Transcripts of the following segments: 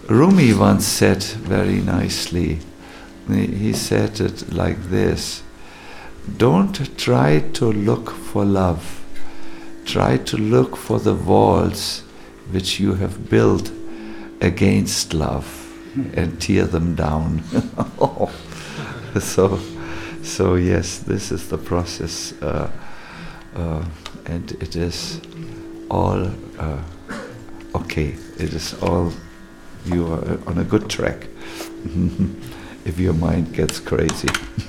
Rumi once said very nicely, he said it like this: don't try to look for love, try to look for the walls which you have built against love and tear them down. So yes, this is the process, and it is all okay. It is all, you are on a good track. If your mind gets crazy.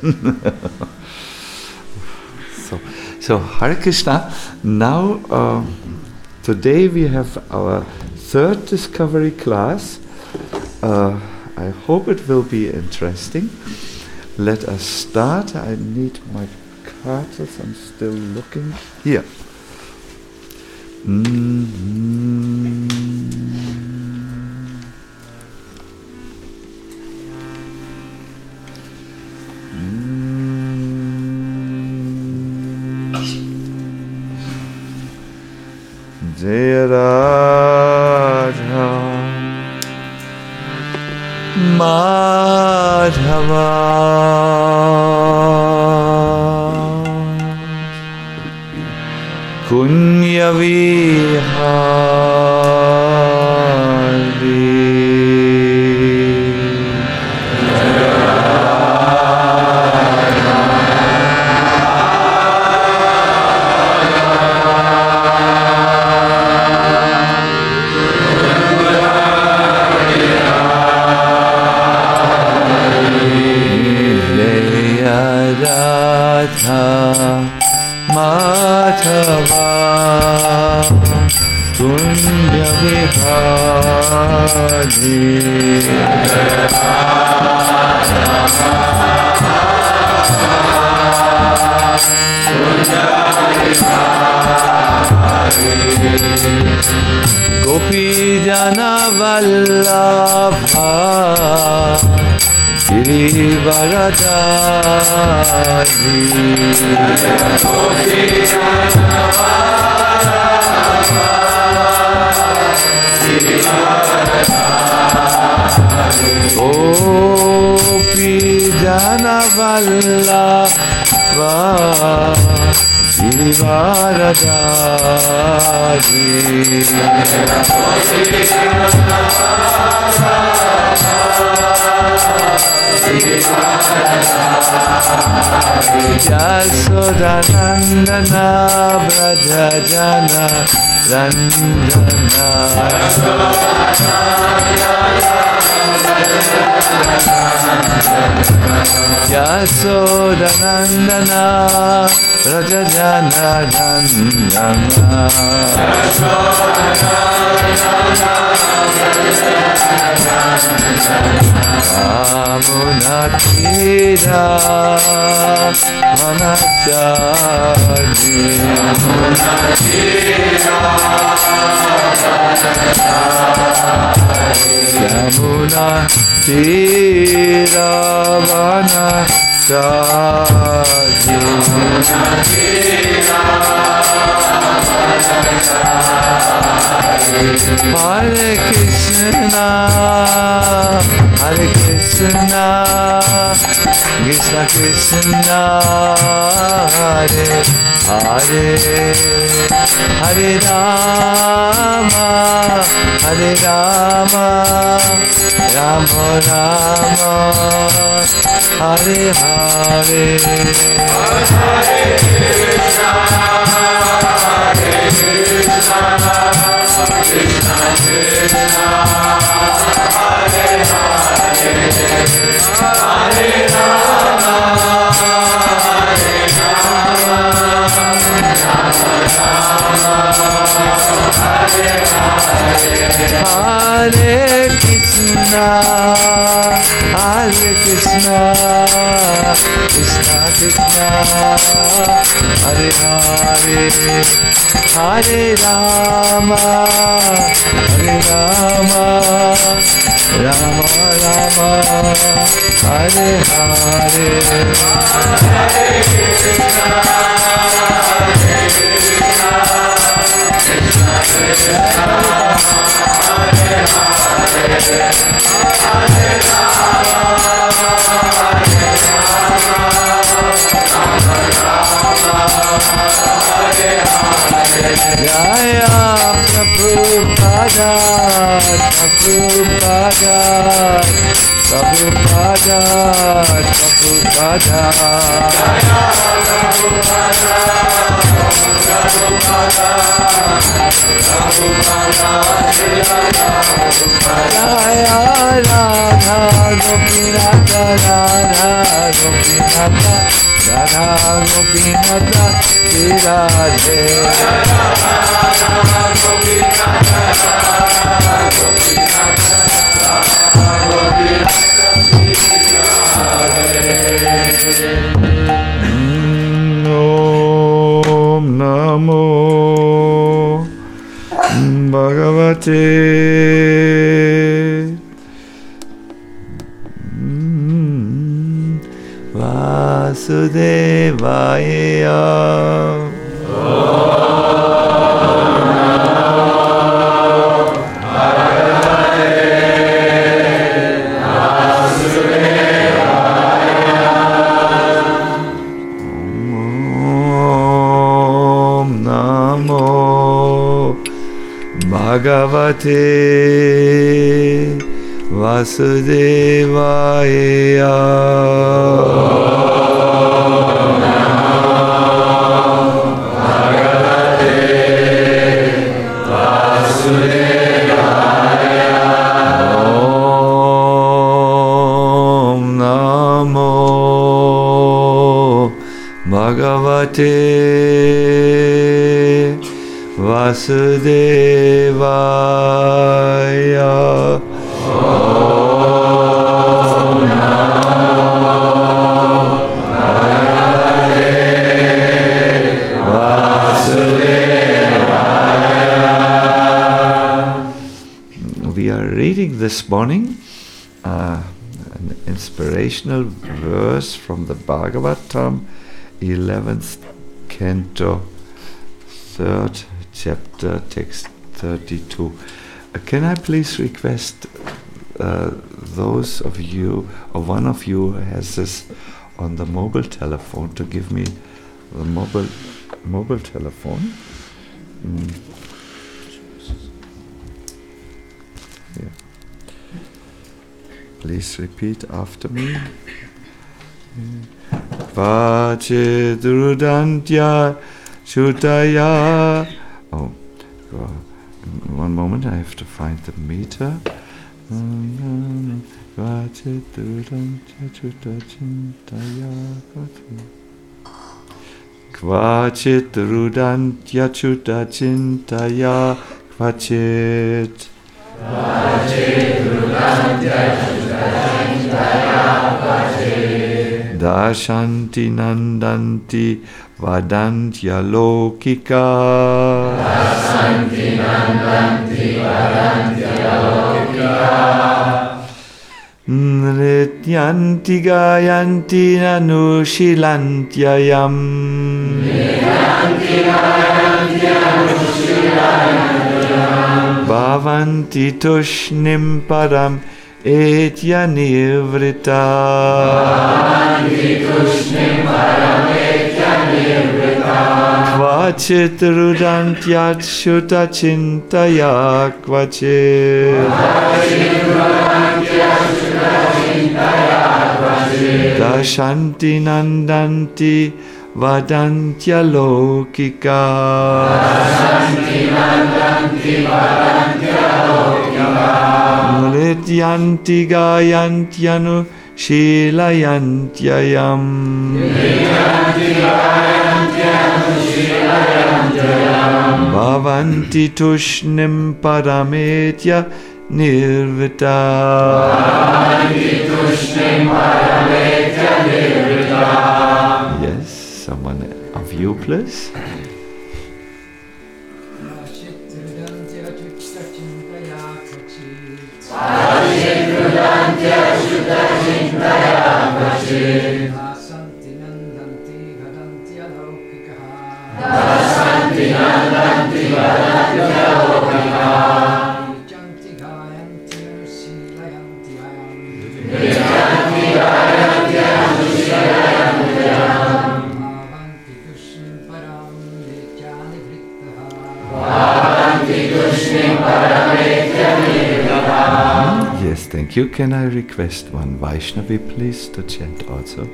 So Hare Krishna. Now, today we have our third discovery class. I hope it will be interesting. Let us start. I need my cards. I'm still looking. Here. Jaya Radha Madhava Kunya Vihari Madhava Kunya Vihari Gopi Jana Vallabha Girivaradari Gopi Jana Vallabha Girivaradari Yasodanandana Braja Jana Randana Yasodanandana Braja Jana Randana Amunatira Manachari Yamuna Tira Manachari Hare Krishna Hare Krishna Krishna Krishna Hare Hare Hare Rama Hare Rama Rama Rama Hare Hare Hare Krishna Hare Krishna Krishna Krishna Hare Hare Hare Rama Hare Rama Rama Rama Hare Hare Hare Krishna Hare Krishna Krishna Krishna Hare Hare Hare Rama Rama Rama Hare Hare Hare Krishna Hare Krishna Krishna Krishna Hare Hare Jaya Prabhupada, Prabhupada, Prabhupada, Prabhupada. Jaya Prabhupada, Prabhupada, Prabhupada, Jaya Radha Gopinatha, Radha Gopinatha, Radha Gopinatha, Radhe. Om Namo Bhagavate Vasudevaya. Bhagavate Vasudevaya. Om Namo Bhagavate Vasudevaya. Om Namo Vasudevaya. We are reading this morning an inspirational verse from the Bhagavatam, 11th canto, 3rd chapter, text 32. Can I please request those of you, or one of you who has this on the mobile telephone, to give me the mobile telephone? Yeah. Please repeat after me. Kvache Drudantya Chutaya. Oh, one moment, I have to find the meter. Kvachit Rudantya Chuta Chintaya Kvachit. Kvachit Rudantya Chuta Chintaya Kvachit. Dashanti Nandanti Vadantya Lokika. Dashanti Nandanti Vadantya Lokika. Nrityanti Gayanti Nanushilantyayam. Nrityanti Gayanti Nanushilantyayam. Bhavanti Tushnim Param Etya Nivrita. Bhavanti Tushnim Param Etya Nivrita. Kvachit Rudantyat Shuta Chintaya Kvachit. Kvachit Rudantyat Shuta Chintaya Kvachit. Dashanti Nandanti Vadantya Lokika. Dashanti Nandanti Vadantya Lokika. Nrityanti Gayantyanu Shilayantyayam. Nrityanti Gayantyanu Shilayantyayam. Bhavanti Tushnim Parametya Nirvita. Bhavanti Tushnim Parametya Nirvita. Yes, someone of you, please. Dasanti Nandanti Vadantya Lokika. Dasanti Nandanti Vadantya Lokika. Nrityanti Gayanti Yes, thank you. Can I request one Vaishnavi, please, to chant also?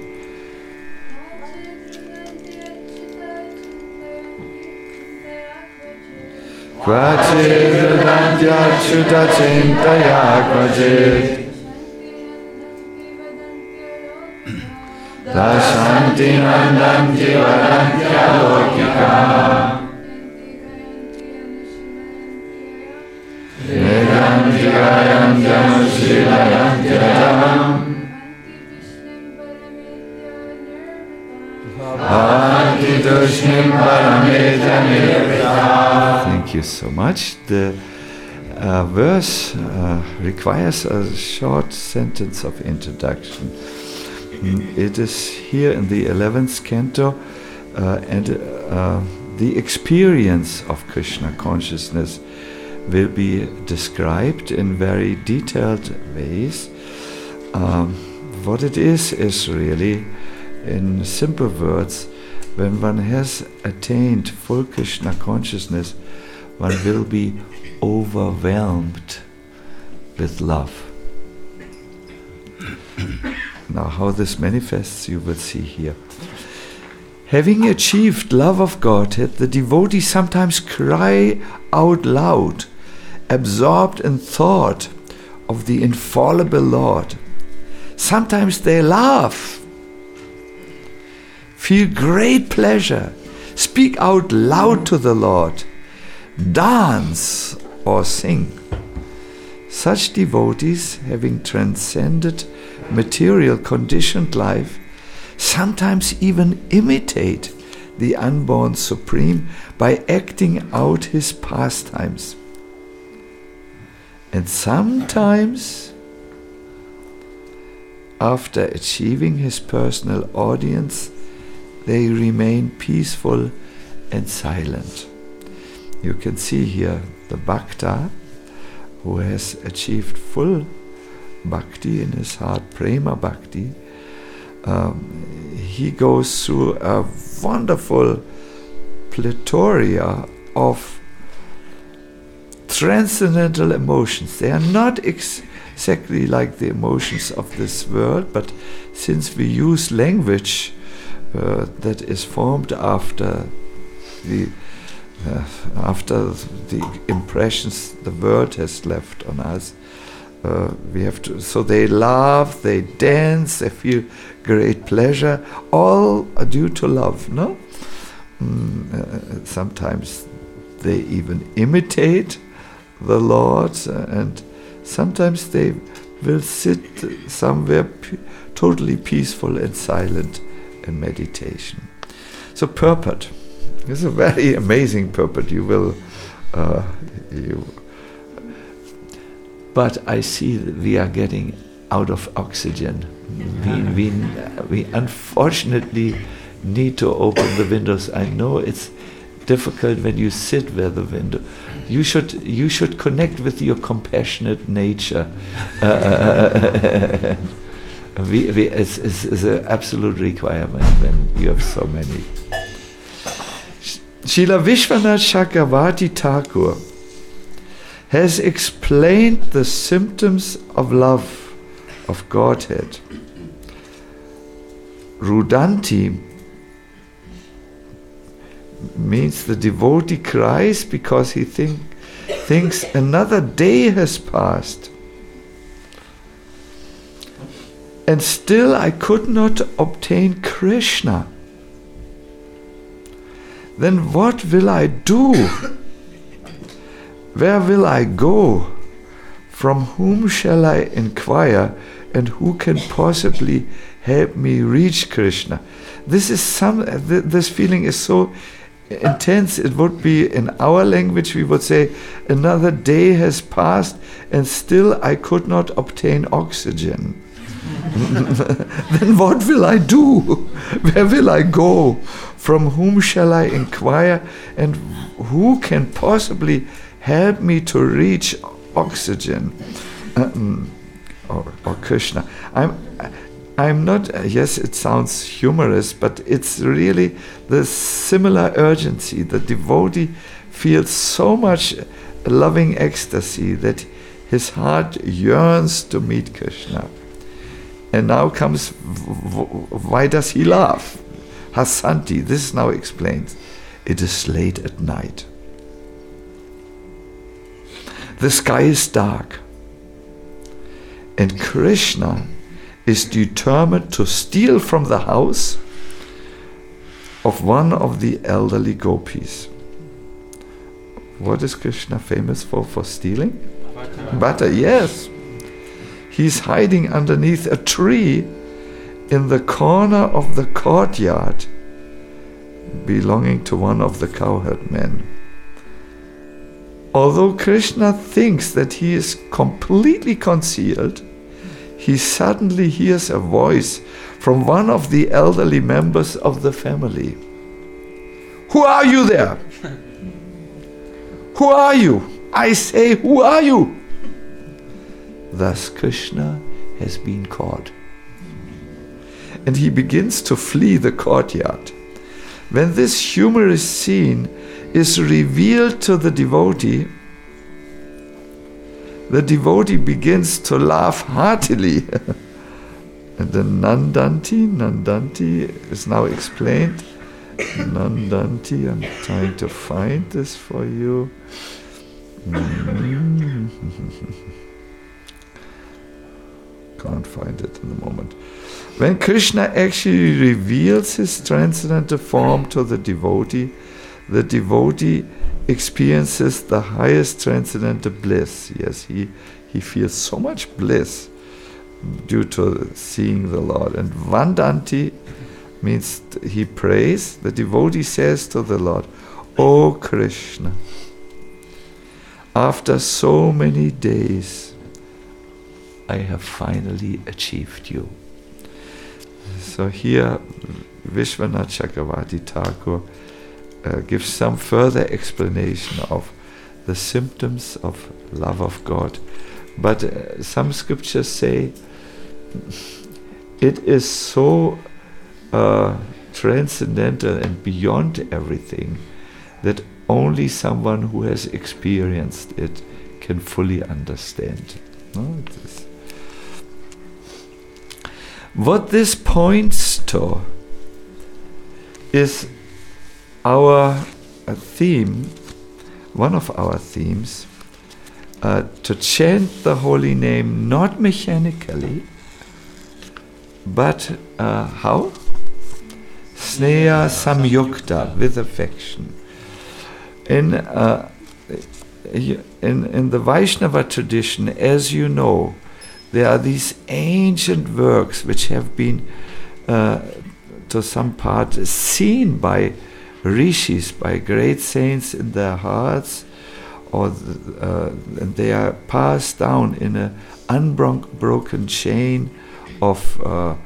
Kvachit Vedantya Chintaya Kvachit Dashanti Nandanti Vadantya Lokika Vedanti Gayanti Anushrilayanti Radam Bhakti Dushnim Paramita Nirvita. Thank you so much. The verse requires a short sentence of introduction. It is here in the 11th canto, and the experience of Krishna consciousness will be described in very detailed ways. What it is really, in simple words, when one has attained full Krishna consciousness, one will be overwhelmed with love. Now, how this manifests, you will see here. Having achieved love of Godhead, the devotees sometimes cry out loud, absorbed in thought of the infallible Lord. Sometimes they laugh, feel great pleasure, speak out loud to the Lord, dance or sing. Such devotees, having transcended material conditioned life, sometimes even imitate the unborn Supreme by acting out his pastimes. And sometimes, after achieving his personal audience, they remain peaceful and silent. You can see here the Bhakta who has achieved full bhakti in his heart, prema bhakti. He goes through a wonderful plethora of transcendental emotions. They are not exactly like the emotions of this world, but since we use language that is formed after the impressions the world has left on us, we have to. So they laugh, they dance, they feel great pleasure, all are due to love. No, sometimes they even imitate the Lord, and sometimes they will sit somewhere totally peaceful and silent in meditation. So purport. It's a very amazing purport. You will, but I see that we are getting out of oxygen. We unfortunately need to open the windows. I know it's difficult when you sit where the window. You should connect with your compassionate nature. It's an absolute requirement when you have so many. Srila Vishwanath Chakravarti Thakur has explained the symptoms of love of Godhead. Rudanti means the devotee cries because he thinks another day has passed. And still I could not obtain Krishna. Then what will I do? Where will I go? From whom shall I inquire? And who can possibly help me reach Krishna? This feeling is so intense. It would be, in our language, we would say, another day has passed and still I could not obtain oxygen. Then what will I do? Where will I go? From whom shall I inquire? And who can possibly help me to reach oxygen or Krishna? I'm not, yes, it sounds humorous, but it's really the similar urgency. The devotee feels so much loving ecstasy that His heart yearns to meet Krishna. And now comes, why does he laugh? Hasanti, this is now explained. It is late at night. The sky is dark. And Krishna is determined to steal from the house of one of the elderly gopis. What is Krishna famous for stealing? Butter, yes. He's hiding underneath a tree in the corner of the courtyard belonging to one of the cowherd men. Although Krishna thinks that he is completely concealed, he suddenly hears a voice from one of the elderly members of the family. Who are you there? Who are you? I say, who are you? Thus Krishna has been caught. And he begins to flee the courtyard. When this humorous scene is revealed to the devotee begins to laugh heartily. And the Nandanti is now explained. Nandanti, I'm trying to find this for you. Can't find it in the moment. When Krishna actually reveals his transcendental form to the devotee experiences the highest transcendental bliss. Yes, he feels so much bliss due to seeing the Lord. And Vandanti means he prays. The devotee says to the Lord, "O Krishna, after so many days, I have finally achieved you." So here, Vishwanath Chakravarti Thakur gives some further explanation of the symptoms of love of God. But some scriptures say it is so transcendental and beyond everything that only someone who has experienced it can fully understand. No, it is. What this points to is our theme, one of our themes, to chant the holy name not mechanically, but how? Sneha samyukta, with affection. In the Vaishnava tradition, as you know, there are these ancient works which have been, to some part, seen by rishis, by great saints in their hearts, and they are passed down in an unbroken chain of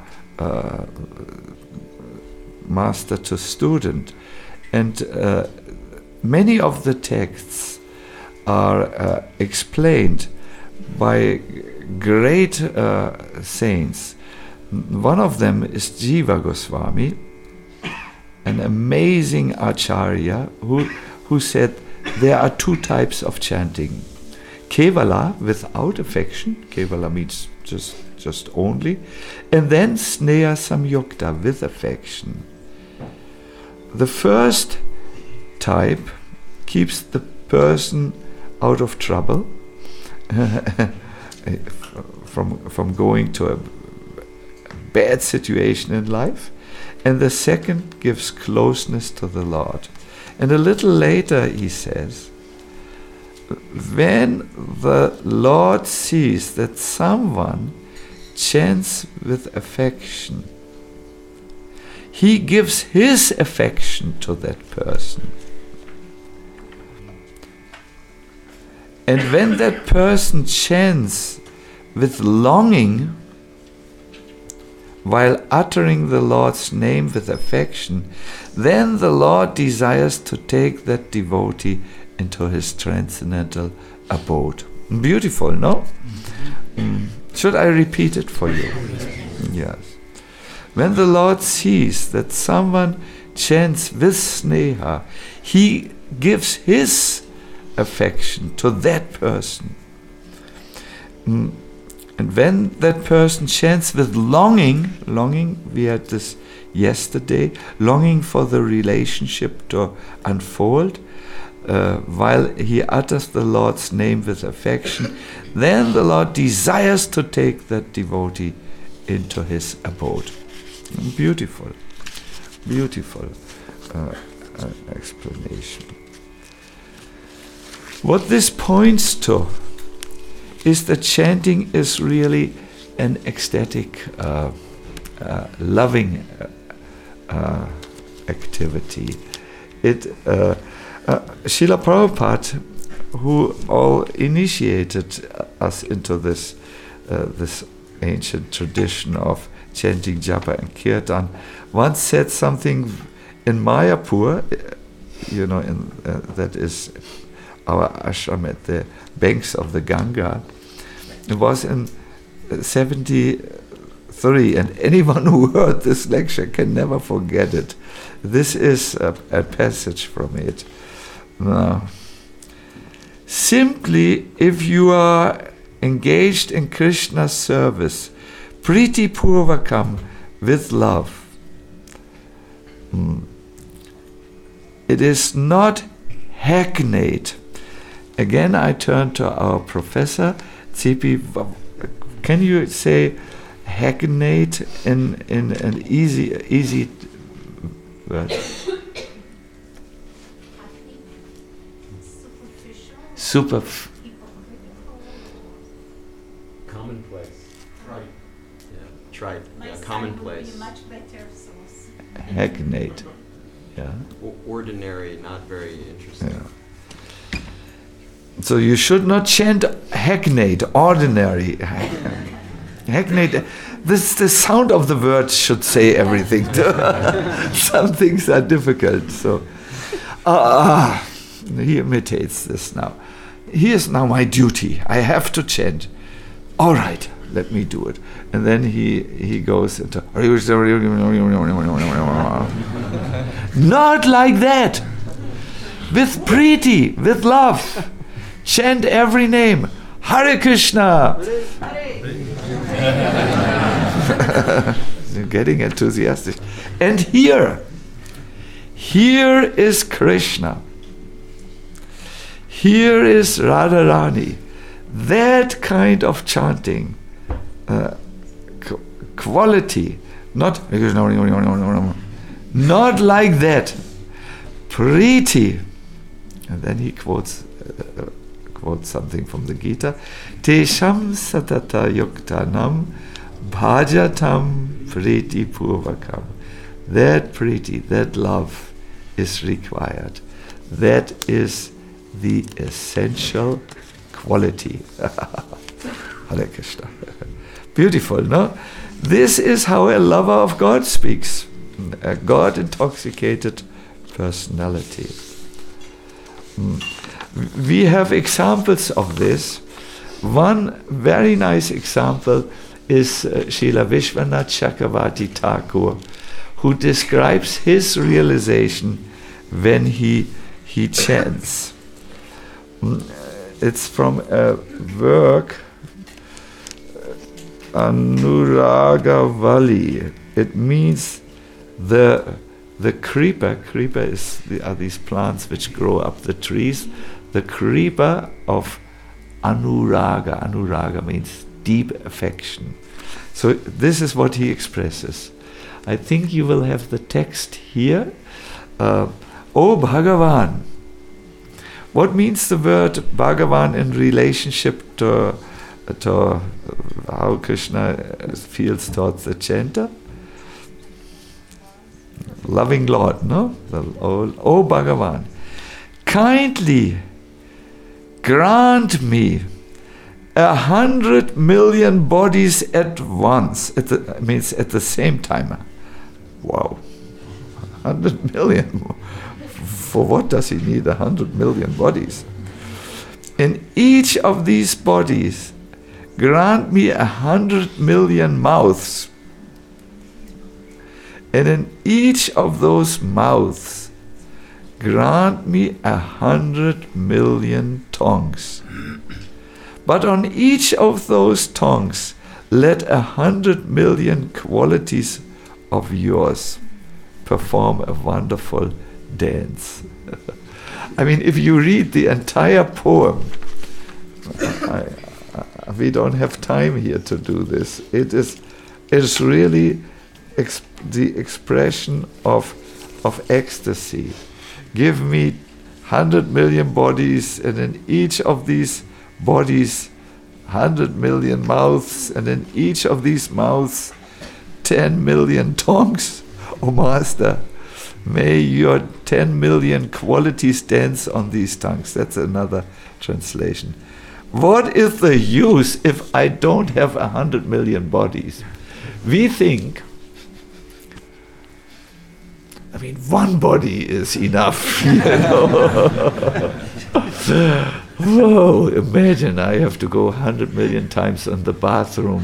master to student. And many of the texts are explained by great saints. One of them is Jiva Goswami, an amazing acharya who said there are two types of chanting. Kevala, without affection, Kevala means just only, and then Sneha Samyukta, with affection. The first type keeps the person out of trouble, from going to a bad situation in life, and the second gives closeness to the Lord. And a little later he says, when the Lord sees that someone chants with affection, he gives his affection to that person. And when that person chants with longing, while uttering the Lord's name with affection, then the Lord desires to take that devotee into his transcendental abode. Beautiful, no? Should I repeat it for you? Yes. When the Lord sees that someone chants with sneha, he gives his affection to that person. And when that person chants with longing, we had this yesterday, longing for the relationship to unfold, while he utters the Lord's name with affection, then the Lord desires to take that devotee into his abode. Beautiful explanation. What this points to is that chanting is really an ecstatic, loving activity. Srila Prabhupada, who all initiated us into this ancient tradition of chanting japa and kirtan, once said something in Mayapur, that is our ashram at the banks of the Ganga. It was in 73, and anyone who heard this lecture can never forget it. This is a passage from it. Simply, if you are engaged in Krishna's service, Priti Purvakam, with love, it is not hackneyed. Again, I turn to our professor, Tsipi. Can you say hackneyed in an easy word? Commonplace. Trite. Yeah. Trite. Yeah. Commonplace. Much better source. Hackneyed. Yeah. Ordinary, not very interesting. Yeah. So you should not chant hackneyed, ordinary. Hackneyed. The sound of the word should say everything. Some things are difficult. So he imitates this now. Here's now my duty. I have to chant. All right, let me do it. And then he goes into not like that. With priti, with love. Chant every name. Hare Krishna. You're getting enthusiastic. And here is Krishna. Here is Radharani. That kind of chanting, quality, not like that. Priti. And then he quotes something from the Gita. Tesham satata yuktanam bhajatam priti purvakam. That priti, that love is required. That is the essential quality. Hare Krishna. Beautiful, no? This is how a lover of God speaks. A God-intoxicated personality. We have examples of this. One very nice example is Srila Vishwanath Chakravarti Thakur, who describes his realization when he chants. It's from a work, Anuragavali. It means the creeper. Creeper are these plants which grow up the trees. The creeper of Anuraga. Anuraga means deep affection. So this is what he expresses. I think you will have the text here. O Bhagavan. What means the word Bhagavan in relationship to how Krishna feels towards the chanter? Loving Lord, no? O Bhagavan, kindly grant me 100 million bodies at once. Means at the same time. Wow, 100 million. For what does he need 100 million bodies? In each of these bodies, grant me 100 million mouths. And in each of those mouths, grant me 100 million tongues. But on each of those tongues, let 100 million qualities of yours perform a wonderful dance. I mean, if you read the entire poem, we don't have time here to do this. It is really the expression of ecstasy. Give me 100 million bodies, and in each of these bodies 100 million mouths, and in each of these mouths 10 million tongues. O Master, may your 10 million qualities dance on these tongues. That's another translation. What is the use if I don't have 100 million bodies? We think, I mean, one body is enough, you know. Whoa, imagine I have to go 100 million times in the bathroom.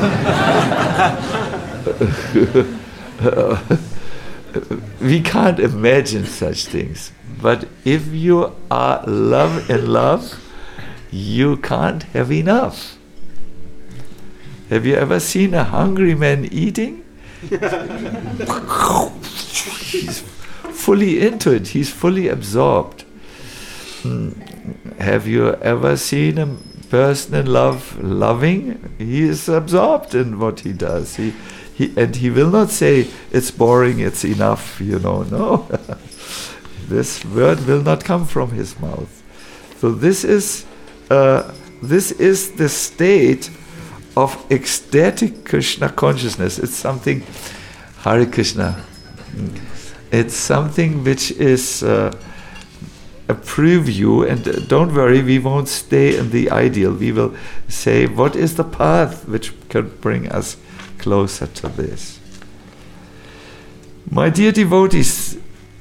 We can't imagine such things. But if you are in love, you can't have enough. Have you ever seen a hungry man eating? He's fully into it. He's fully absorbed. Have you ever seen a person in love loving? He is absorbed in what he does. He will not say it's boring, it's enough, you know. No, this word will not come from his mouth. So this is the state of ecstatic Krishna consciousness. It's something, Hare Krishna. It's something which is a preview, and don't worry, we won't stay in the ideal. We will say, what is the path which can bring us closer to this? My dear devotees,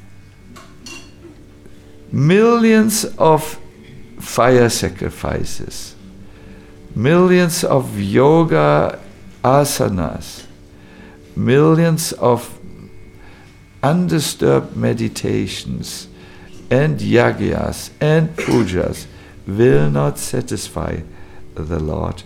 millions of fire sacrifices, millions of yoga asanas, millions of undisturbed meditations and yagyas and pujas will not satisfy the Lord,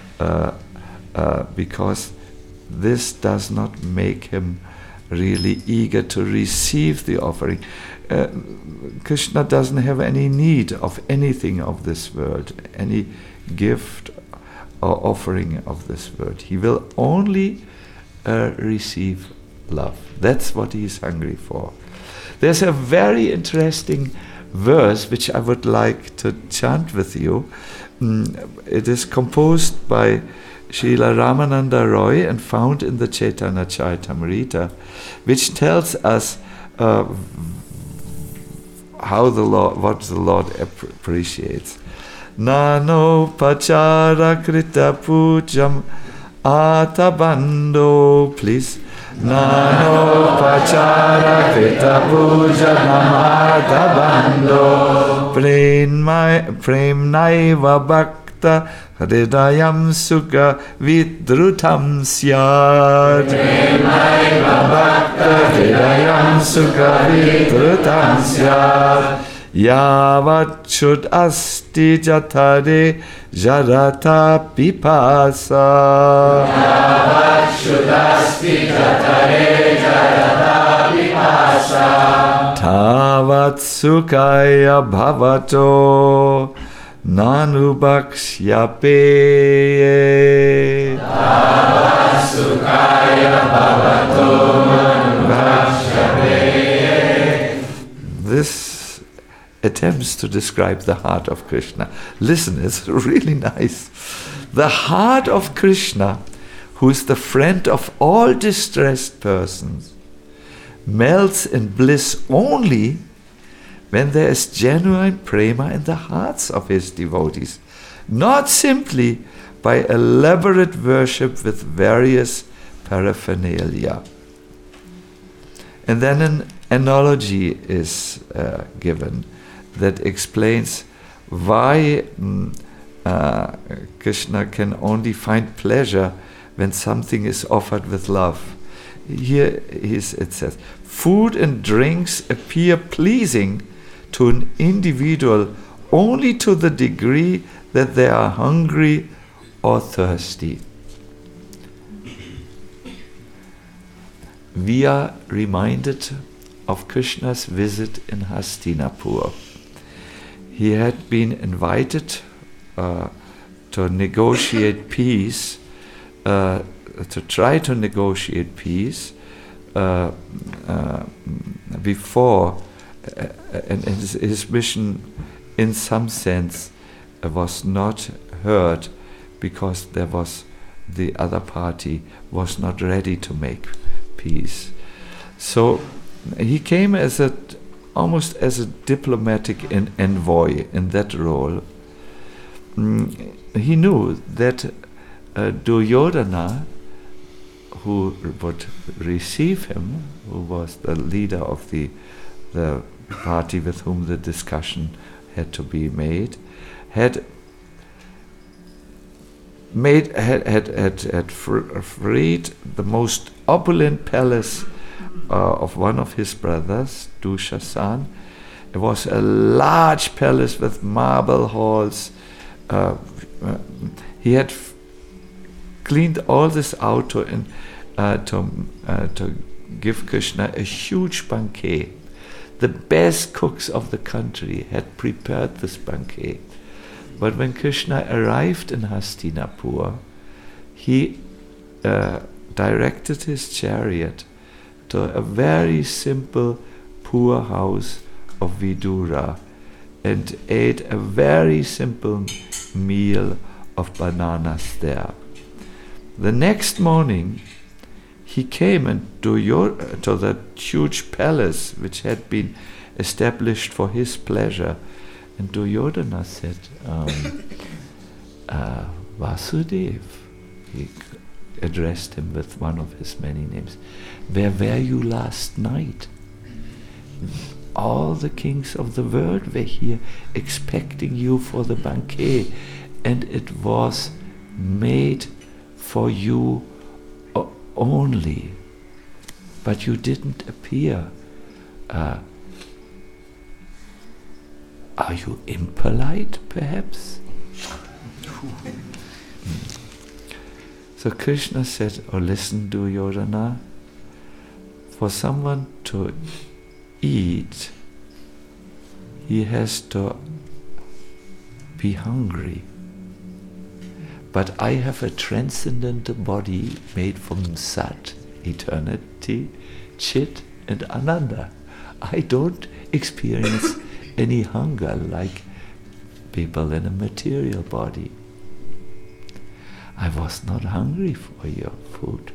because this does not make him really eager to receive the offering. Krishna doesn't have any need of anything of this world, any gift or offering of this world. He will only receive love. That's what he is hungry for. There's a very interesting verse which I would like to chant with you. It is composed by Srila Ramananda Roy and found in the Chaitanya Charitamrita, which tells us what the Lord appreciates. Nano pachara krita pujam atabando, please. Nano pachara krita pujam atabando, prem naiva bhakta hridayam sukha vidrutam syad. Prem naiva bhakta hridayam sukha vidrutam syad. Yavat chud asti jatare jarata pipasa. Yavat chud asti jatare jarata pipasa. Tavat sukhaya bhavato nanubhaksyape. Tavat sukhaya bhavato nanubhaksyape. This attempts to describe the heart of Krishna. Listen, it's really nice. The heart of Krishna, who is the friend of all distressed persons, melts in bliss only when there is genuine prema in the hearts of his devotees, not simply by elaborate worship with various paraphernalia. And then an analogy is given that explains why Krishna can only find pleasure when something is offered with love. Here it says, food and drinks appear pleasing to an individual only to the degree that they are hungry or thirsty. We are reminded of Krishna's visit in Hastinapur. He had been invited to negotiate peace, to try to negotiate peace before, and his mission in some sense was not heard because the other party was not ready to make peace. So he came almost as a diplomatic envoy in that role. He knew that Duryodhana, who would receive him, who was the leader of the party with whom the discussion had to be made, had freed the most opulent palace of one of his brothers, Dushasan. It was a large palace with marble halls. He had cleaned all this out to give Krishna a huge banquet. The best cooks of the country had prepared this banquet. But when Krishna arrived in Hastinapur, he directed his chariot to a very simple, poor house of Vidura and ate a very simple meal of bananas there. The next morning, he came to the huge palace which had been established for his pleasure, and Duryodhana said, Vasudev, he addressed him with one of his many names, where were you last night? All the kings of the world were here expecting you for the banquet, and it was made for you only, but you didn't appear. Are you impolite, perhaps? So Krishna said, oh, listen, Duryodhana, for someone to eat, he has to be hungry. But I have a transcendent body made from Sat, eternity, Chit, and Ananda. I don't experience any hunger like people in a material body. I was not hungry for your food.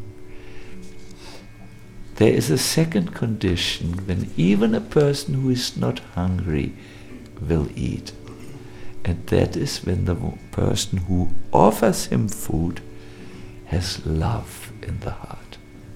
There is a second condition when even a person who is not hungry will eat. And that is when the person who offers him food has love in the heart.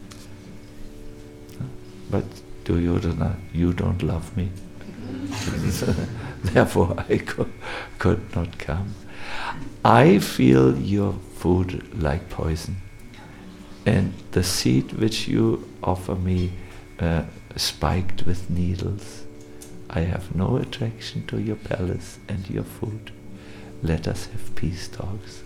But Duryodhana, you don't love me. Therefore I could not come. I feel your food like poison, and the seed which you offer me spiked with needles. I have no attraction to your palace and your food. Let us have peace talks.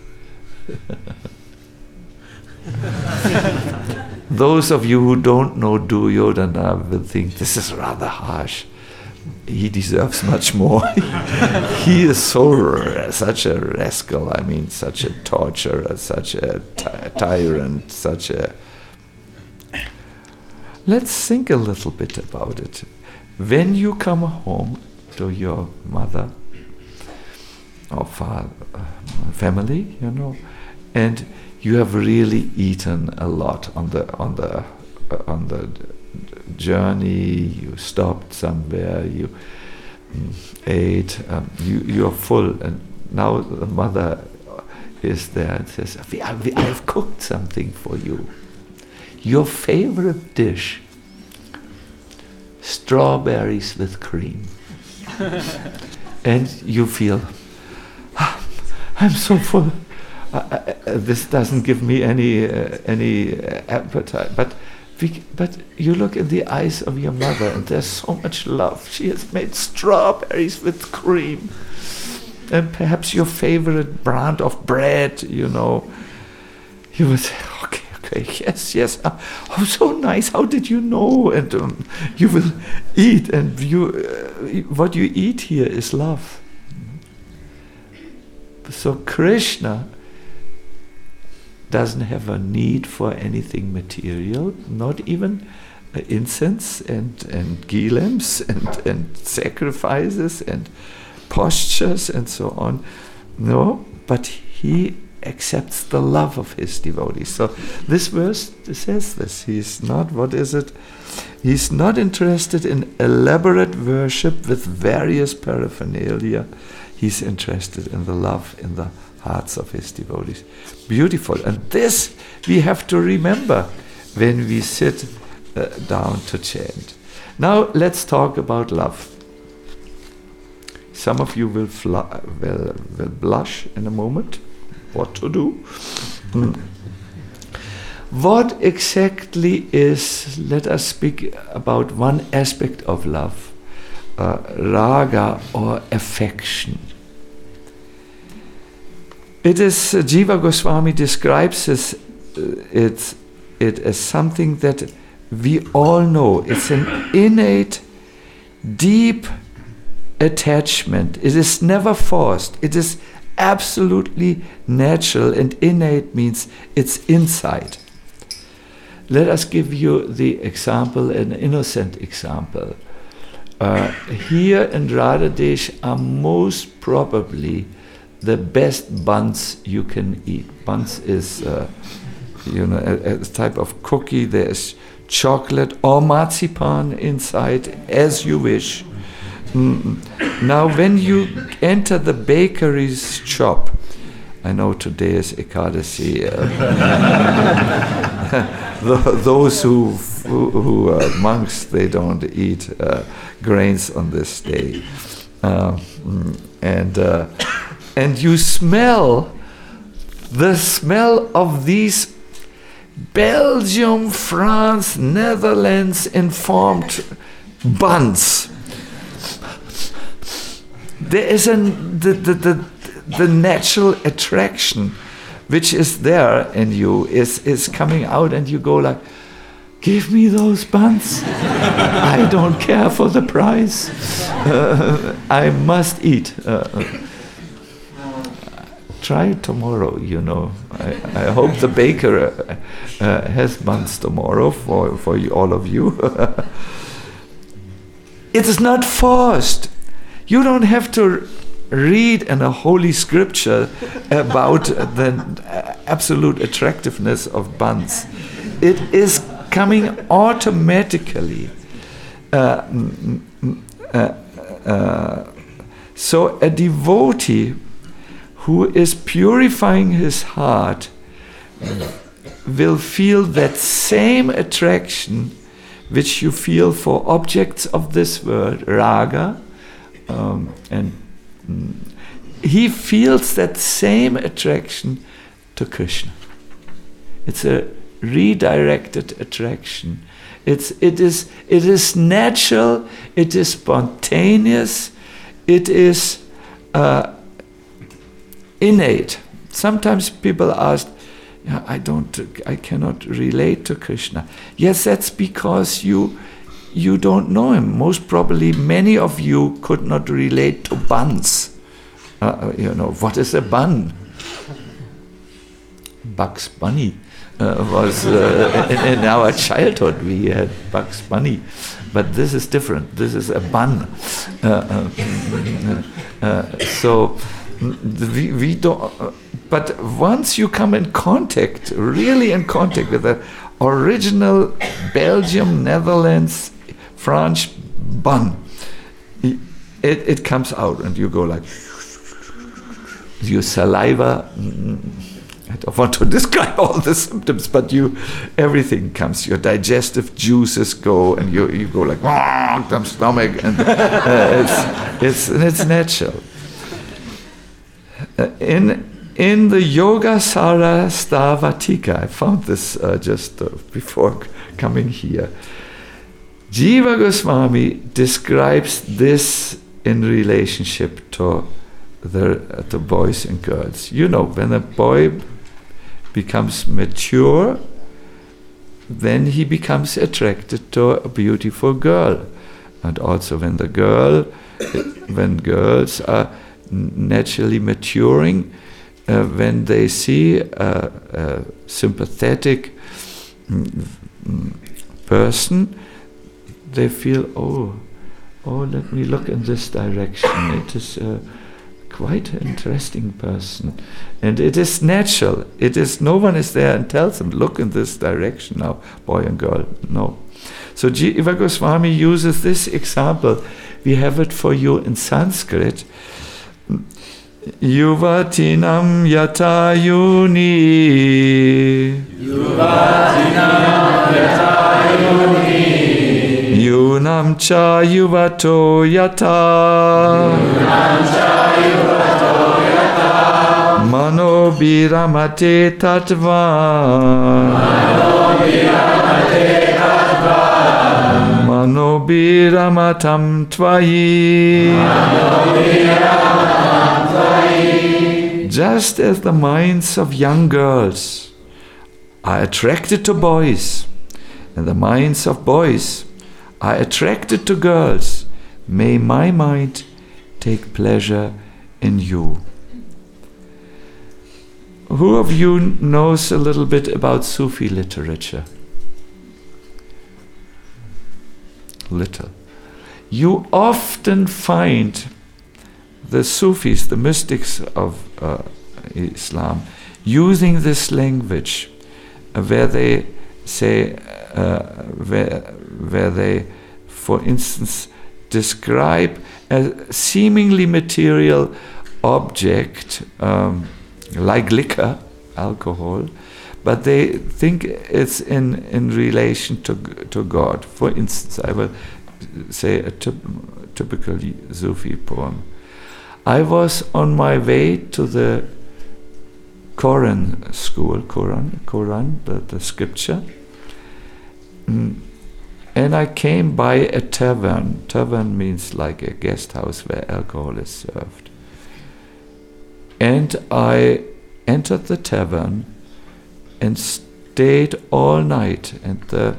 Those of you who don't know Duryodhana will think this is rather harsh. He deserves much more. He is such a rascal, I mean, such a torturer, such a tyrant, such a... Let's think a little bit about it. When you come home to your mother or family, you know, and you have really eaten a lot on the journey, you stopped somewhere, you ate, you're full, and now the mother is there and says, I've cooked something for you. Your favorite dish, strawberries with cream. And you feel, I'm so full. This doesn't give me any appetite. But you look in the eyes of your mother, and there's so much love. She has made strawberries with cream. perhaps your favorite brand of bread, you know. You would say, okay, yes. Oh, so nice. How did you know? And you will eat, and what you eat here is love. So Krishna doesn't have a need for anything material, not even incense and ghee lamps and sacrifices and postures and so on. No, but he accepts the love of his devotees. So this verse says this. He's not, what is it? He's not interested in elaborate worship with various paraphernalia. He's interested in the love in the hearts of his devotees. Beautiful. And this we have to remember when we sit down to chant. Now let's talk about love. Some of you will blush in a moment. What to do? What exactly is, let us speak about one aspect of love, raga or affection. It is, Jiva Goswami describes it as something that we all know. It's an innate, deep attachment. It is never forced. It is absolutely natural, and innate means it's inside. Let us give you the example, an innocent example. Here in Radhadesh are most probably the best buns you can eat. Buns is, a type of cookie. There's chocolate or marzipan inside, as you wish. Now, when you enter the bakery's shop, I know today is Ekadasi. Those who are monks, they don't eat grains on this day, and you smell the smell of these Belgium, France, Netherlands informed buns. There is the natural attraction which is there in you is coming out, and you go like, give me those buns. I don't care for the price. I must eat. Try it tomorrow, you know. I hope the baker has buns tomorrow for you, all of you. It is not forced. You don't have to read in a holy scripture about the absolute attractiveness of buns. It is coming automatically. So a devotee who is purifying his heart will feel that same attraction which you feel for objects of this world, raga, and he feels that same attraction to Krishna. It's a redirected attraction. It is natural. It is spontaneous. It is innate. Sometimes people ask, I cannot relate to Krishna. Yes, that's because you don't know him. Most probably many of you could not relate to buns. What is a bun? Bugs Bunny was in our childhood we had Bugs Bunny, but this is different. This is a bun. So we don't. But once you come in contact, really in contact with the original Belgium, Netherlands, French bun, it comes out, and you go like, your saliva. I don't want to describe all the symptoms, but everything comes. Your digestive juices go, and you go like, the stomach, and it's natural. In the Yoga Sara Stavatika, I found this just before coming here. Jiva Goswami describes this in relationship to the boys and girls. You know, when a boy becomes mature, then he becomes attracted to a beautiful girl. And also when girls are naturally maturing, when they see a sympathetic person, they feel, oh, let me look in this direction. It is quite an interesting person. And it is natural. It is, no one is there and tells them, look in this direction now, boy and girl. No. So Jiva Goswami uses this example. We have it for you in Sanskrit. Yuvatinam yata yuni. Yuvatinam yata yuni. Yunam cha yuvato yata. Yunam cha yuvato yata. Mano biramate tatva. Mano biramate tatva. Mano biramatam tvayi. Mano biramatam tvayi. Just as the minds of young girls are attracted to boys, and the minds of boys are attracted to girls, may my mind take pleasure in you. Who of you knows a little bit about Sufi literature? Little. You often find the Sufis, the mystics of Islam, using this language where they say, where they, for instance, describe a seemingly material object like liquor, alcohol, but they think it's in relation to God. For instance, I will say a typical Sufi poem. I was on my way to the Quran school, Quran, the scripture, and I came by a tavern. Tavern means like a guest house where alcohol is served. And I entered the tavern and stayed all night. And the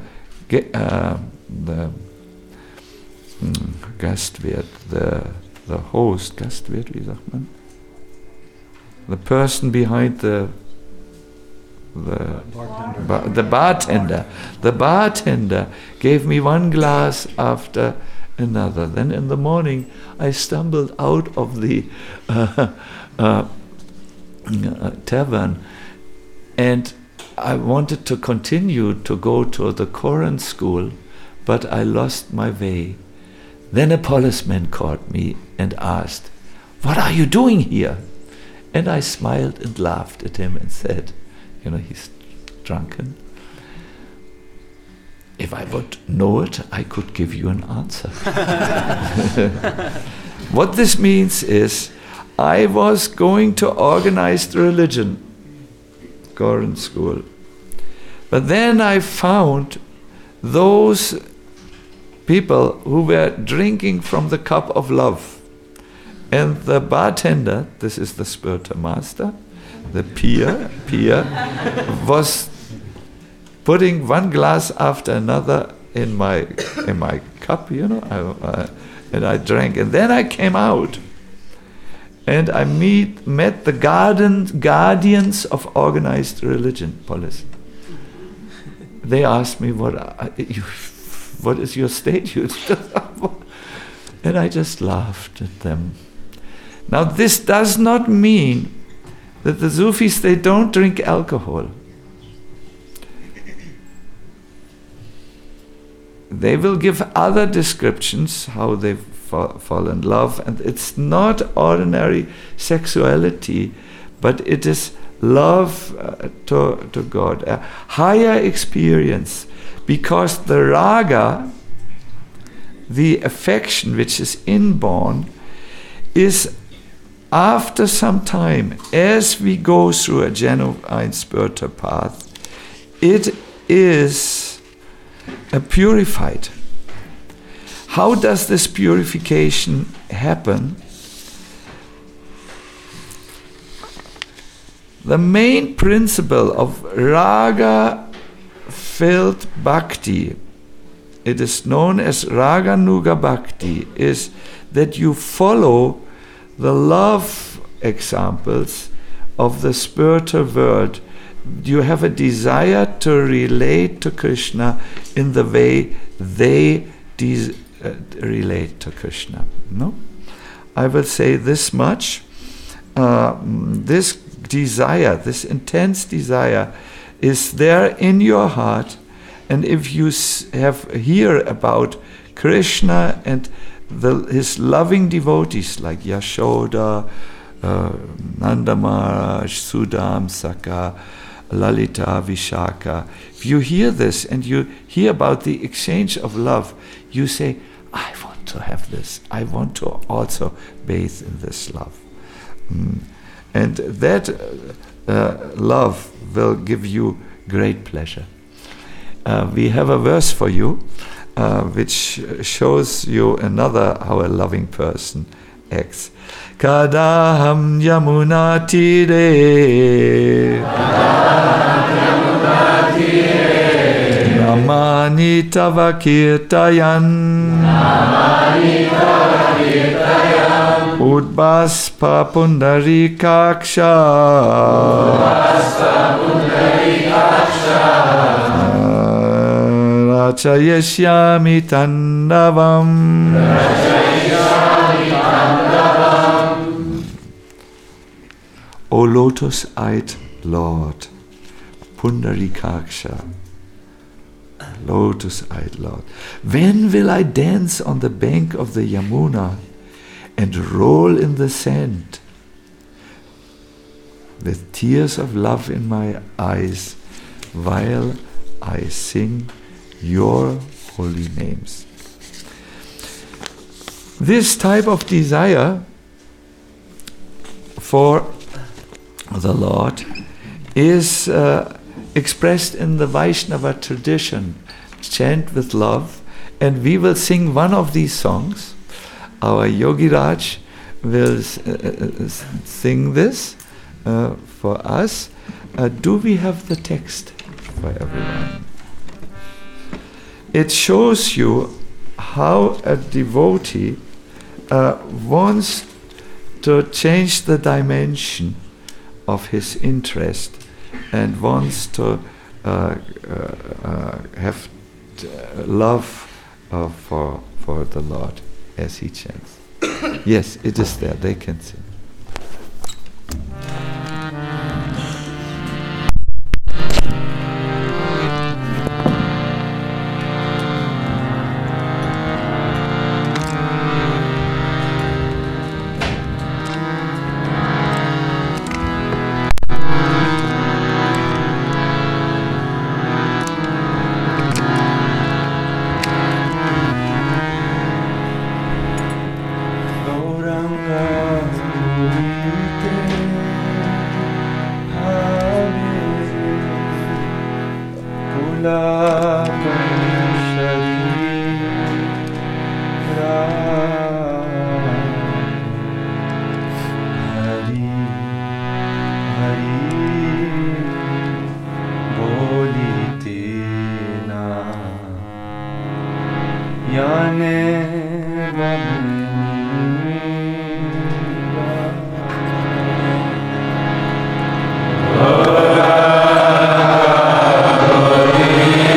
Gastwirt, the host, Gastwirt, wie sagt man? The person behind the bartender. The bartender gave me one glass after another. Then in the morning, I stumbled out of the tavern, and I wanted to continue to go to the Quran school, but I lost my way. Then a policeman caught me and asked, "What are you doing here?" And I smiled and laughed at him and said, he's drunken. If I would know it, I could give you an answer. What this means is, I was going to organized religion, Quran school. But then I found those people who were drinking from the cup of love. And the bartender, this is the spiritual master, the peer, was putting one glass after another in my cup, and I drank. And then I came out, and I met the guardians of organized religion, police. They asked me, what is your status? And I just laughed at them. Now this does not mean that the Sufis, they don't drink alcohol. They will give other descriptions how they fall in love, and it's not ordinary sexuality, but it is love to God, a higher experience, because the raga, the affection which is inborn, is after some time, as we go through a genuine spiritual path, it is purified. How does this purification happen? the main principle of raga-filled bhakti, it is known as Raganuga Bhakti, is that you follow the love examples of the spiritual world. You have a desire to relate to Krishna in the way they relate to Krishna. No? I will say this much. This desire, this intense desire, is there in your heart, and if you hear about Krishna and his loving devotees like Yashoda, Nanda Maharaj, Sudam, Saka, Lalita, Vishaka, if you hear this and you hear about the exchange of love, you say, I want to have this. I want to also bathe in this love. And that love will give you great pleasure. We have a verse for you which shows you how a loving person acts. Kadaham Yamuna Tire Namani Tava Kirtayan Udbaspa Pundarikaksha Rachayashyami Tandavam. O lotus-eyed Lord, Pundarikaksha, lotus-eyed Lord, when will I dance on the bank of the Yamuna and roll in the sand with tears of love in my eyes while I sing your holy names? This type of desire for the Lord is expressed in the Vaishnava tradition, chant with love, and we will sing one of these songs. Our Yogiraj will sing this for us. Do we have the text for everyone? It shows you how a devotee wants to change the dimension of his interest and wants to have love for the Lord as he chants. Yes, it is there. They can sing. Hare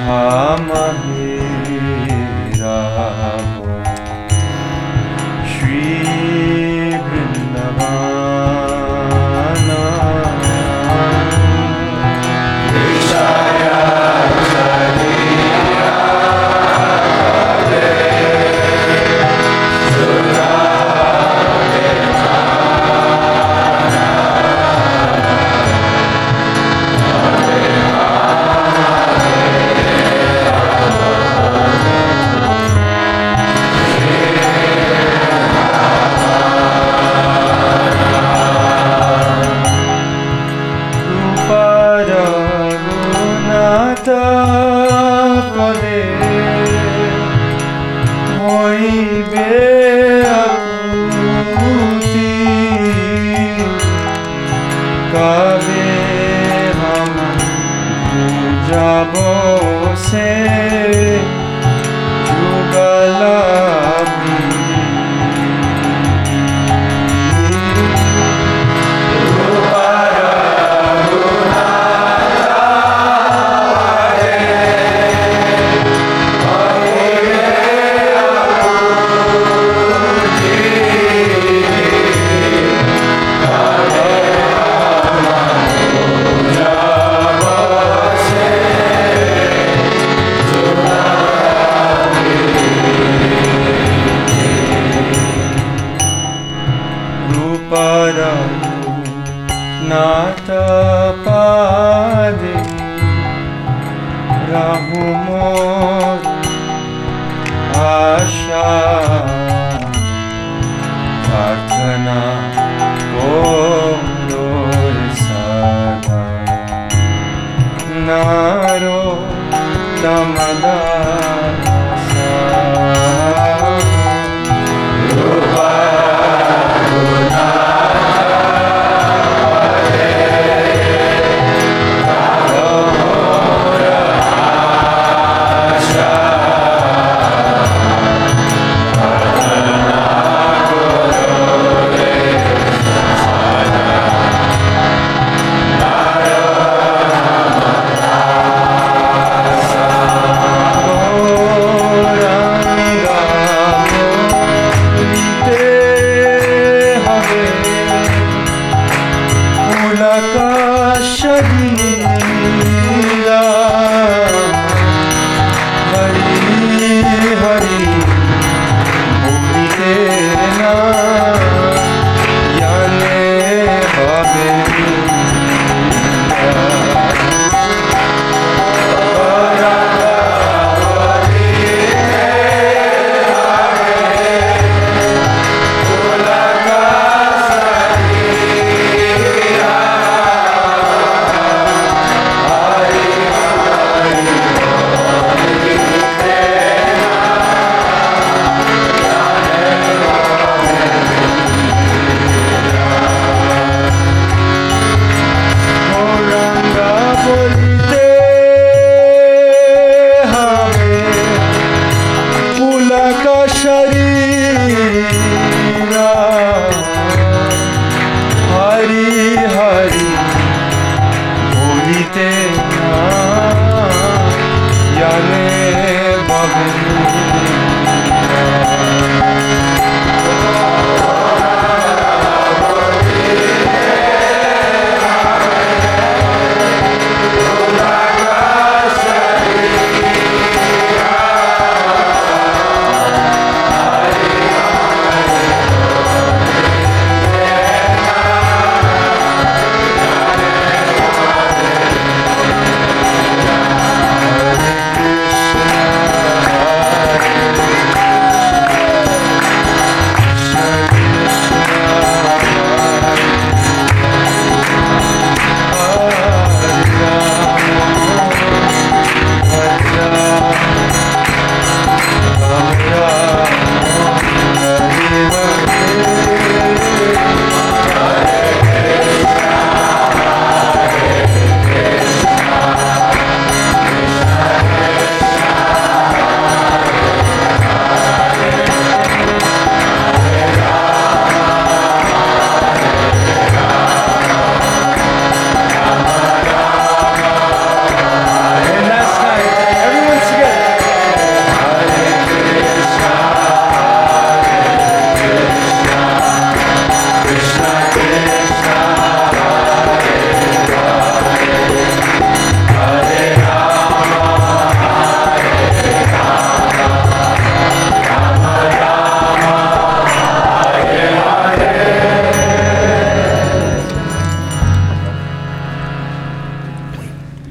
Oh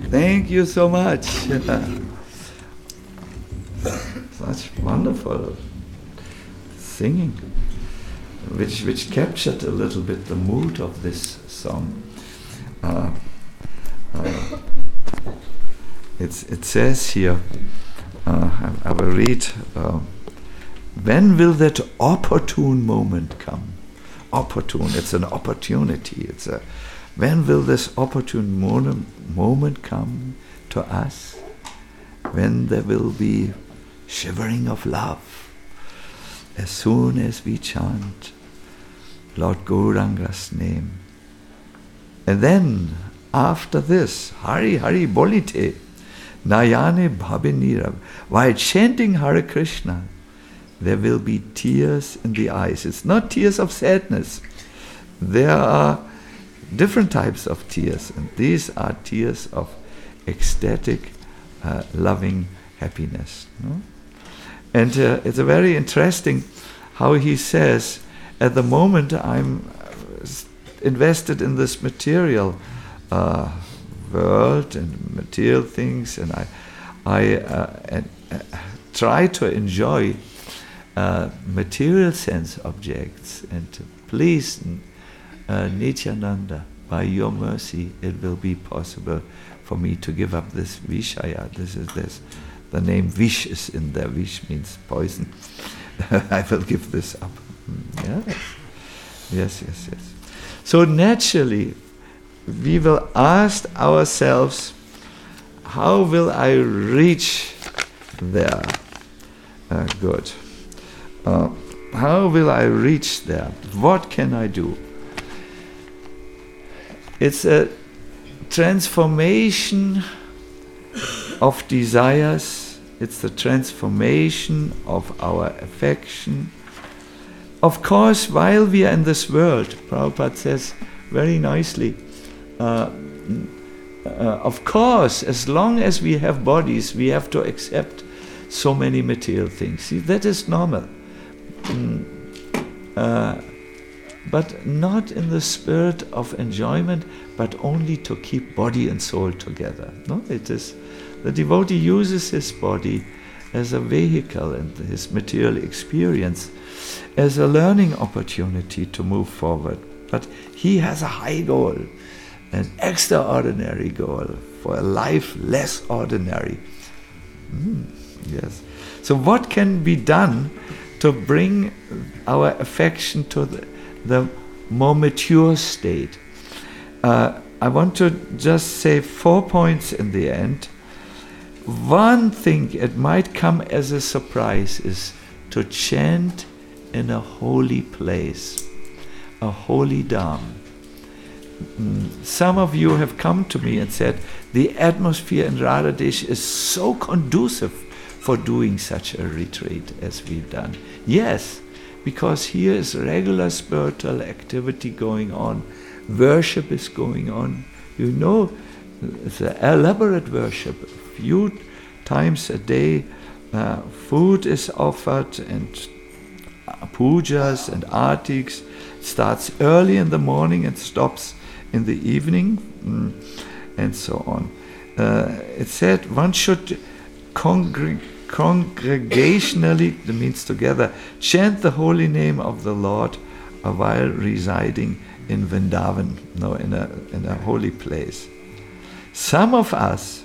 Thank you so much. Such wonderful singing, which captured a little bit the mood of this song. It says here, I will read, when will that opportune moment come? Opportune, it's an opportunity. When will this opportune moment come to us? When there will be shivering of love, as soon as we chant Lord Gauranga's name. And then, after this, Hari Hari Bolite, Nayane Bhavinira, while chanting Hare Krishna, there will be tears in the eyes. It's not tears of sadness. There are different types of tears, and these are tears of ecstatic, loving happiness. No? And it's a very interesting how he says, at the moment I'm invested in this material world and material things, and I try to enjoy material sense objects, and to please Nityananda, by your mercy it will be possible for me to give up this Vishaya. This the name Vish is in there. Vish means poison. I will give this up. Yes. So naturally we will ask ourselves, how will I reach there? Good. How will I reach there? What can I do? It's a transformation of desires. It's the transformation of our affection. Of course, while we are in this world, Prabhupada says very nicely, of course, as long as we have bodies, we have to accept so many material things. See, that is normal. But not in the spirit of enjoyment, but only to keep body and soul together. No, it is the devotee uses his body as a vehicle and his material experience as a learning opportunity to move forward. But he has a high goal, an extraordinary goal for a life less ordinary. Yes. So what can be done to bring our affection to the more mature state? I want to just say 4 points in the end. One thing, it might come as a surprise, is to chant in a holy place, a holy dham. Some of you have come to me and said, the atmosphere in Radhadesh is so conducive for doing such a retreat as we've done. Yes, because here is regular spiritual activity going on, worship is going on. You know, it's an elaborate worship. A few times a day, food is offered, and pujas and artiks. It starts early in the morning and stops in the evening, and so on. It said one should congregationally, that means together, chant the holy name of the Lord while residing in Vrindavan, in a holy place. Some of us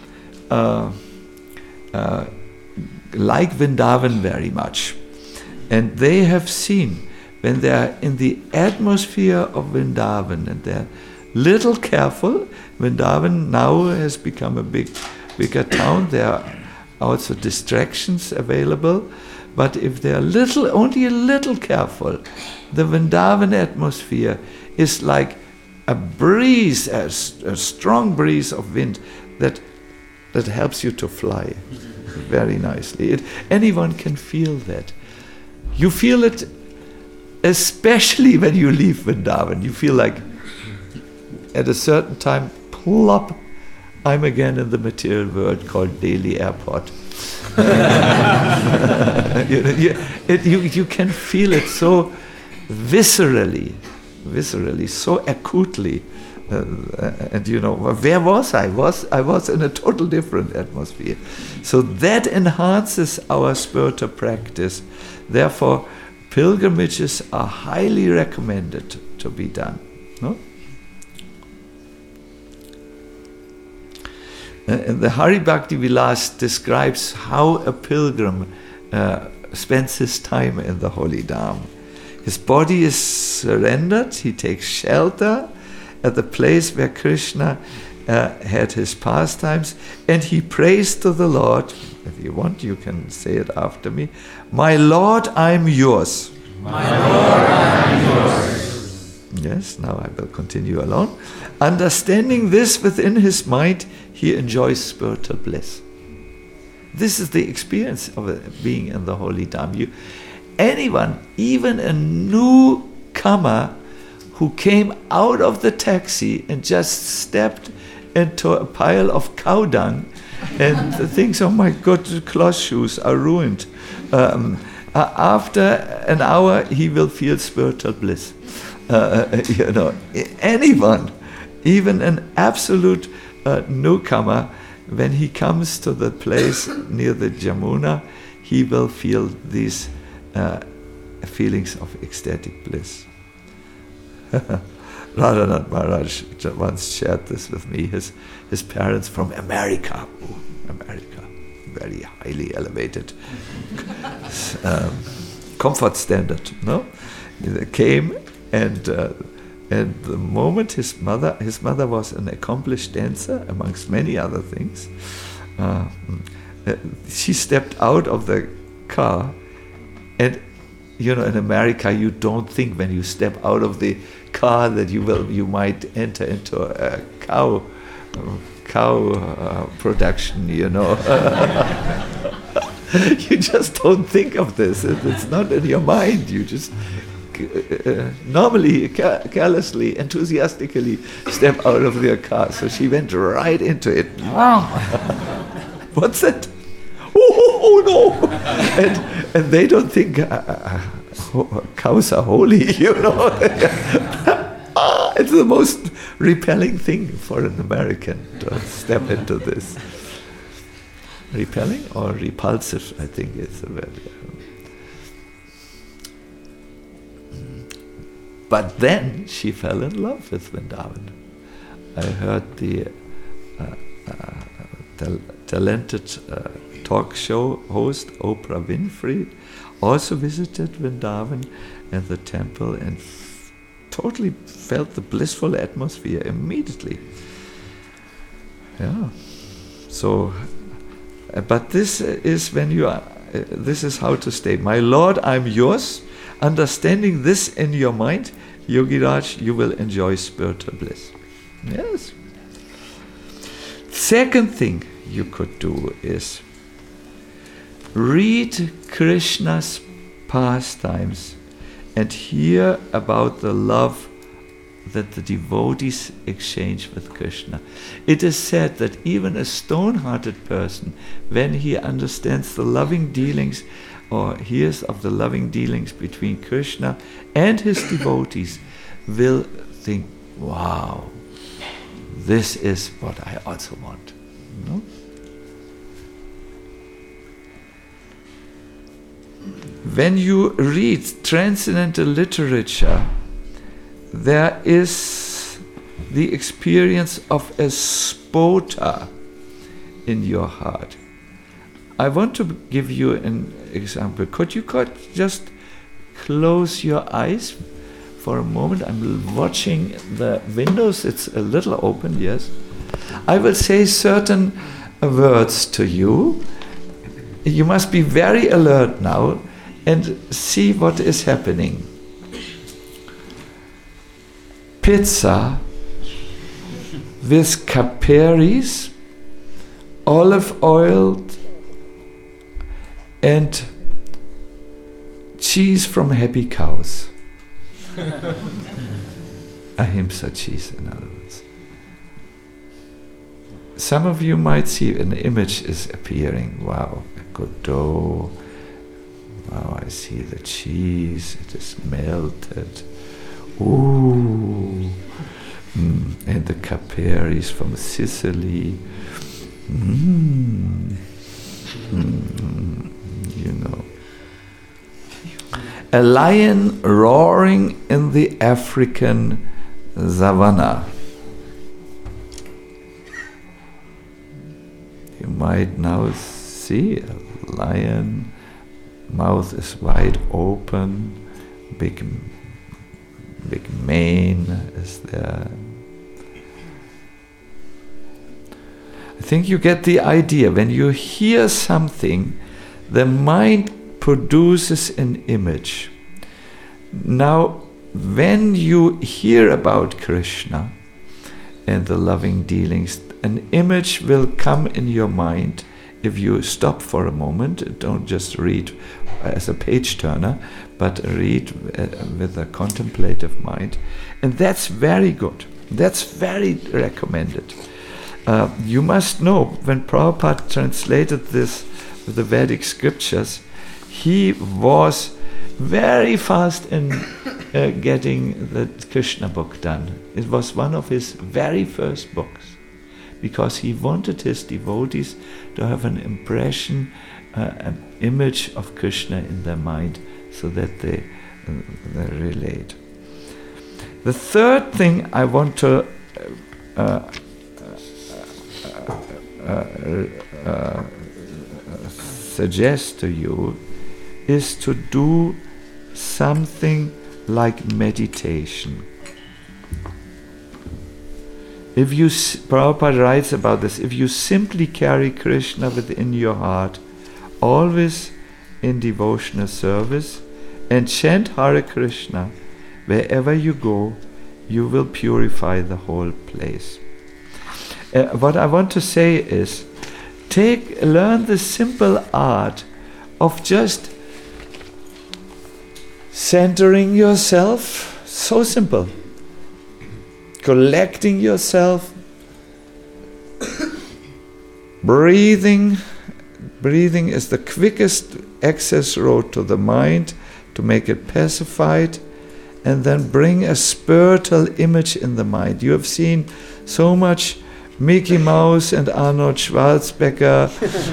like Vrindavan very much, and they have seen when they are in the atmosphere of Vrindavan and they're little careful. Vrindavan now has become a bigger town. There are also distractions available, but if they are only a little careful, the Vrindavan atmosphere is like a breeze, a strong breeze of wind that helps you to fly very nicely. Anyone can feel that. You feel it especially when you leave Vrindavan. You feel like at a certain time, plop, I'm again in the material world called Delhi Airport. You can feel it so viscerally, so acutely, And where was I? I was in a total different atmosphere. So that enhances our spiritual practice. Therefore, pilgrimages are highly recommended to be done. No? And the Hari Bhakti Vilas describes how a pilgrim spends his time in the holy Dham. His body is surrendered, he takes shelter at the place where Krishna had his pastimes, and he prays to the Lord. If you want, you can say it after me. My Lord, I'm yours. My Lord, I'm yours. Yes, now I will continue alone. Understanding this within his mind, he enjoys spiritual bliss. This is the experience of being in the holy Dham. Anyone, even a newcomer who came out of the taxi and just stepped into a pile of cow dung and thinks, oh my God, the cloth shoes are ruined. After an hour, he will feel spiritual bliss. Anyone, even an absolute newcomer, when he comes to the place near the Jamuna, he will feel these feelings of ecstatic bliss. Radhanath Maharaj once shared this with me. His parents from America, very highly elevated comfort standard. No, they came and the moment his mother was an accomplished dancer amongst many other things. She stepped out of the car, and in America you don't think when you step out of the car that you might enter into a cow production. You just don't think of this. It's not in your mind. You just normally, carelessly, enthusiastically step out of their car. So she went right into it. What's that? Oh no! And they don't think cows are holy, It's the most repelling thing for an American to step into this. Repelling or repulsive, I think is the word. But then she fell in love with Vrindavan. I heard the talented talk show host Oprah Winfrey also visited Vrindavan and the temple and totally felt the blissful atmosphere immediately. Yeah. So, but this is when you are. This is how to stay. My Lord, I'm yours. Understanding this in your mind, Yogiraj, you will enjoy spiritual bliss. Yes. Second thing you could do is read Krishna's pastimes and hear about the love that the devotees exchange with Krishna. It is said that even a stone-hearted person, when he understands the loving dealings or hears of the loving dealings between Krishna and his devotees, will think, wow, this is what I also want. No? When you read transcendental literature, there is the experience of a spota in your heart. I want to give you an example. Could you just close your eyes for a moment? I'm watching the windows. It's a little open, yes. I will say certain words to you. You must be very alert now and see what is happening. Pizza with caperis, olive oil, and cheese from happy cows. Ahimsa cheese, in other words. Some of you might see an image is appearing. Wow, a good dough. Wow, I see the cheese. It is melted. Ooh. And the Caperis from Sicily. You know. A lion roaring in the African savannah. You might now see a lion, mouth is wide open, big mane is there. I think you get the idea. When you hear something, the mind produces an image. Now, when you hear about Krishna and the loving dealings, an image will come in your mind if you stop for a moment. Don't just read as a page turner, but read with a contemplative mind. And that's very good. That's very recommended. You must know, when Prabhupada translated this with the Vedic scriptures, he was very fast in getting the Krishna book done. It was one of his very first books, because he wanted his devotees to have an impression, an image of Krishna in their mind, so that they relate. The third thing I want to suggest to you is to do something like meditation. If you, Prabhupada writes about this, if you simply carry Krishna within your heart, always in devotional service, and chant Hare Krishna, wherever you go, you will purify the whole place. What I want to say is, learn the simple art of just centering yourself. So simple. Collecting yourself. Breathing. Breathing is the quickest access road to the mind to make it pacified, and then bring a spiritual image in the mind. You have seen so much Mickey Mouse and Arnold Schwarzenegger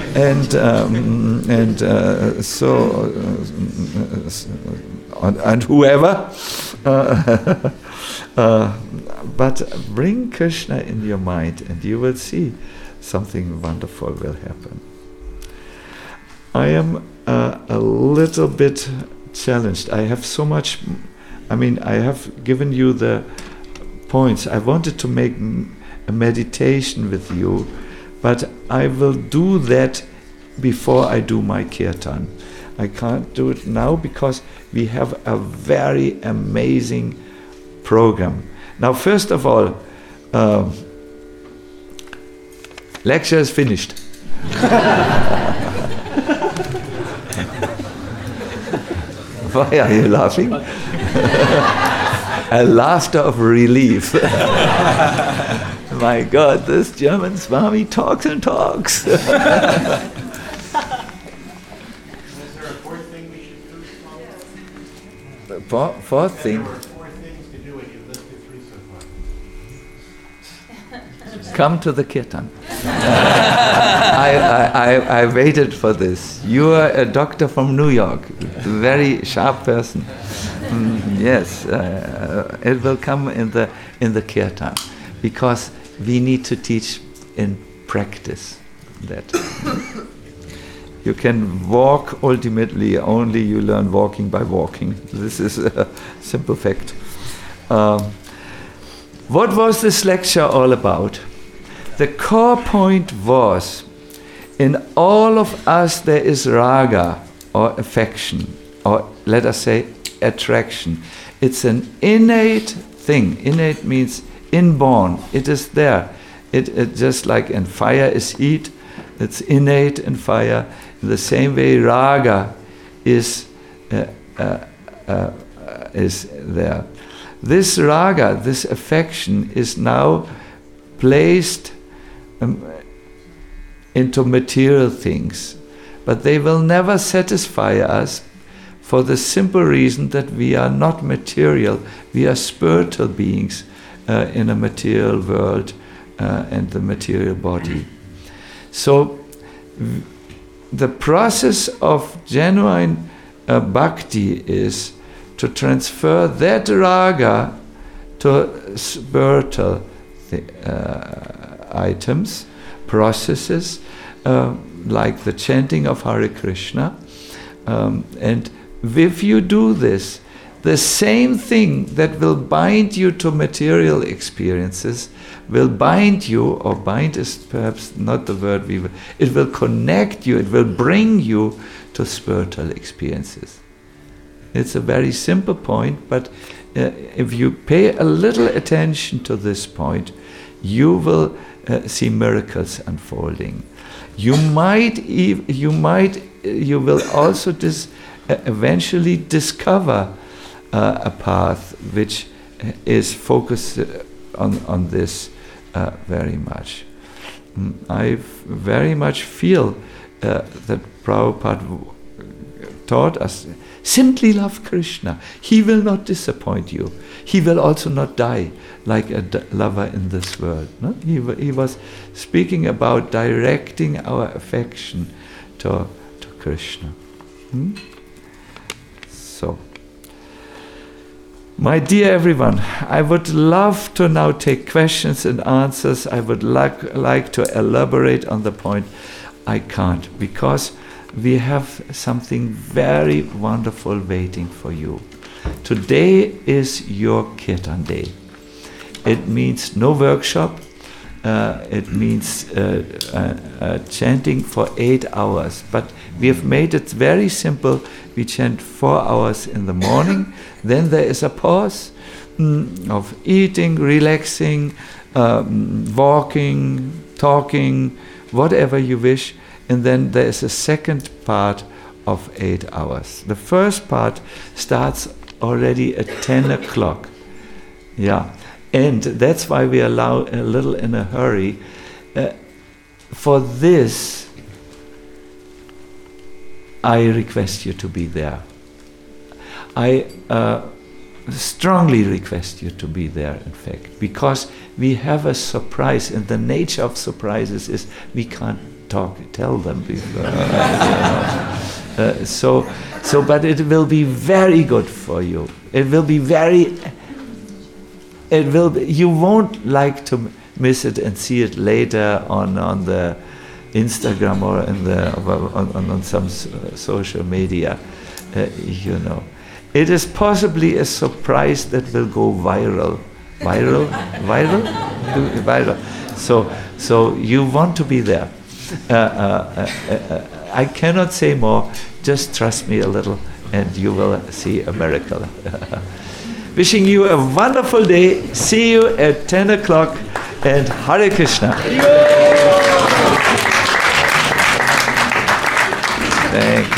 and whoever, but bring Krishna in your mind and you will see something wonderful will happen. I am a little bit challenged. I have so much, I have given you the points. I wanted to make a meditation with you, but I will do that before I do my kirtan. I can't do it now because we have a very amazing program. Now, first of all, lecture is finished. Why are you laughing? A laughter of relief. My God, this German Swami talks and talks. Is there a fourth thing we should do, Swami? The fourth thing. There were four things to do and you listed three so far. Come to the kirtan. I waited for this. You are a doctor from New York, a very sharp person. Yes, it will come in the kirtan, because we need to teach in practice that you can walk ultimately only you learn walking by walking. This is a simple fact. What was this lecture all about? The core point was, in all of us there is raga, or affection, or let us say attraction. It's an innate thing. Innate means inborn. It is there. It just like in fire is heat, it's innate in fire. In the same way, raga is there. This raga, this affection, is now placed into material things, but they will never satisfy us, for the simple reason that we are not material, we are spiritual beings. in a material world and the material body. So the process of genuine bhakti is to transfer that raga to spiritual items, processes, like the chanting of Hare Krishna. And if you do this, the same thing that will bind you to material experiences will bind you, or bind is perhaps not the word we will, it will connect you, it will bring you to spiritual experiences. It's a very simple point, but if you pay a little attention to this point, you will see miracles unfolding. You will also eventually discover a path which is focused on this very much. I very much feel that Prabhupada taught us, simply love Krishna. He will not disappoint you. He will also not die like a lover in this world. No? He was speaking about directing our affection to Krishna. So, my dear everyone, I would love to now take questions and answers. I would like to elaborate on the point. I can't, because we have something very wonderful waiting for you. Today is your Kirtan day. It means no workshop. It means chanting for 8 hours. But we have made it very simple. We chant 4 hours in the morning. Then there is a pause of eating, relaxing, walking, talking, whatever you wish. And then there is a second part of 8 hours. The first part starts already at 10 o'clock. Yeah. And that's why we allow a little in a hurry. For this, I request you to be there. I strongly request you to be there, in fact, because we have a surprise, and the nature of surprises is we can't tell them before. But it will be very good for you. It will be you won't like to miss it and see it later on the Instagram or on some social media. It is possibly a surprise that will go viral. Viral. So you want to be there. I cannot say more. Just trust me a little, and you will see a miracle. Wishing you a wonderful day. See you at 10 o'clock, and Hare Krishna. Thank you.